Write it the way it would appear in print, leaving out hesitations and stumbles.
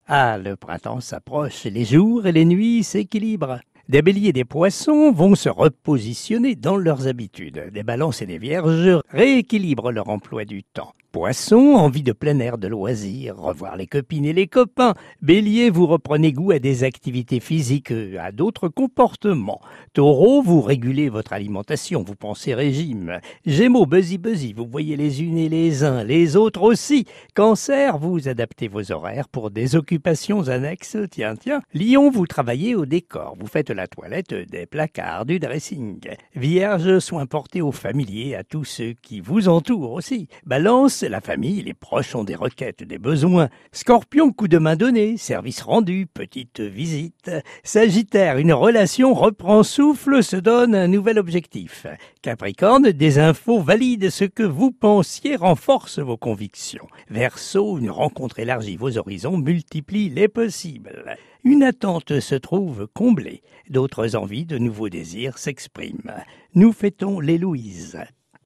Ah, le printemps s'approche, les jours et les nuits s'équilibrent. Des béliers et des poissons vont se repositionner dans leurs habitudes. Des balances et des vierges rééquilibrent leur emploi du temps. Poissons, envie de plein air, de loisirs, revoir les copines et les copains. Bélier, vous reprenez goût à des activités physiques, à d'autres comportements. Taureau, vous régulez votre alimentation, vous pensez régime. Gémeaux, buzzy, vous voyez les unes et les uns, les autres aussi. Cancer, vous adaptez vos horaires pour des occupations annexes. Tiens. Lion, vous travaillez au décor, vous faites la toilette, des placards, du dressing. Vierge, soins portés aux familiers, à tous ceux qui vous entourent aussi. Balance, la famille, les proches ont des requêtes, des besoins. Scorpion, coup de main donné, service rendu, petite visite. Sagittaire, une relation reprend souffle, se donne un nouvel objectif. Capricorne, des infos valident ce que vous pensiez, renforcent vos convictions. Verseau, une rencontre élargit vos horizons, multiplie les possibles. Une attente se trouve comblée, d'autres envies, de nouveaux désirs s'expriment. Nous fêtons les Louises.